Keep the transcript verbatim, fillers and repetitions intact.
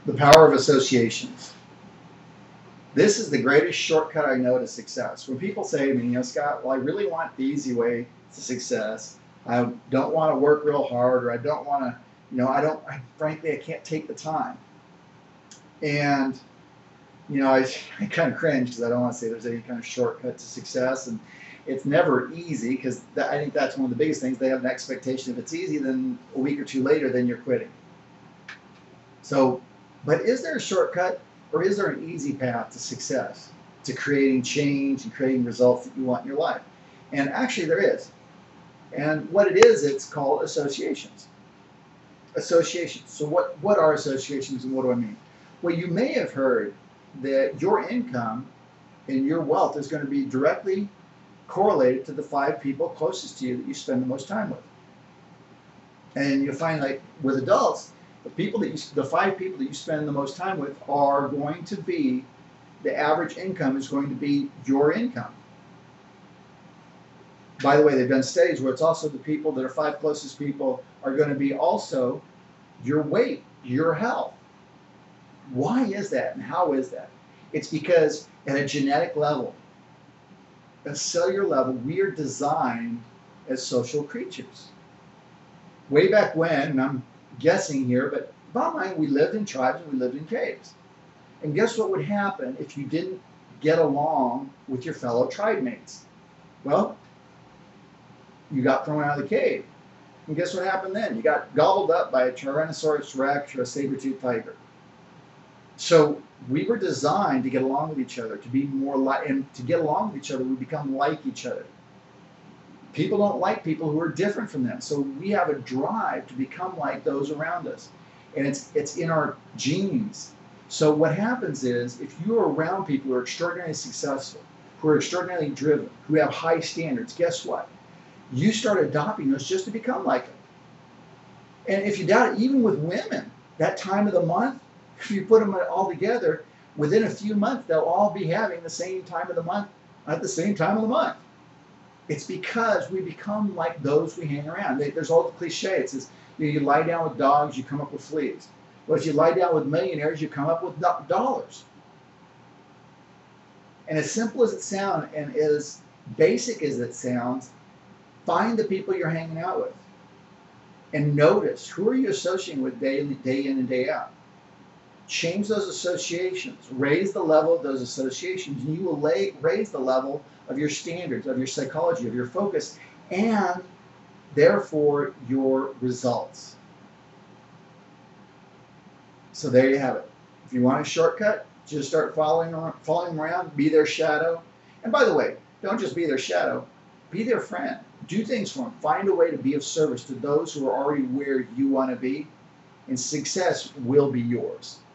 The power of associations. This is the greatest shortcut I know to success. When people say to me, you know, Scott, well, I really want the easy way to success. I don't want to work real hard, or I don't want to, you know, I don't, I, frankly, I can't take the time. And, you know, I, I kind of cringe because I don't want to say there's any kind of shortcut to success. And it's never easy, because I think that's one of the biggest things. They have an expectation if it's easy, then a week or two later, then you're quitting. So, but is there a shortcut, or is there an easy path to success, to creating change and creating results that you want in your life? And actually there is. And what it is, it's called associations. Associations. So what, what are associations, and what do I mean? Well, you may have heard that your income and your wealth is going to be directly correlated to the five people closest to you that you spend the most time with. And you'll find, like with adults, the people that you, the five people that you spend the most time with are going to be, the average income is going to be your income. By the way, they've done studies where it's also the people that are five closest people are going to be also your weight, your health. Why is that, and how is that? It's because at a genetic level, a cellular level, we are designed as social creatures. Way back when, and I'm guessing here, but bottom line, we lived in tribes and we lived in caves. And guess what would happen if you didn't get along with your fellow tribe mates? Well, you got thrown out of the cave. And guess what happened then? You got gobbled up by a Tyrannosaurus Rex or a saber-toothed tiger. So we were designed to get along with each other, to be more like, and to get along with each other, we become like each other. People don't like people who are different from them. So we have a drive to become like those around us. And it's, it's in our genes. So what happens is, if you are around people who are extraordinarily successful, who are extraordinarily driven, who have high standards, guess what? You start adopting those just to become like them. And if you doubt it, even with women, that time of the month, if you put them all together, within a few months, they'll all be having the same time of the month at the same time of the month. It's because we become like those we hang around. There's all the cliche. It says, you know, you lie down with dogs, you come up with fleas. Well, if you lie down with millionaires, you come up with dollars. And as simple as it sounds, and as basic as it sounds, find the people you're hanging out with. And notice, who are you associating with day in, day in and day out? Change those associations. Raise the level of those associations, and you will lay, raise the level of your standards, of your psychology, of your focus, and therefore your results. So there you have it. If you want a shortcut, just start following, following them around, be their shadow. And by the way, don't just be their shadow, be their friend. Do things for them. Find a way to be of service to those who are already where you want to be, and success will be yours.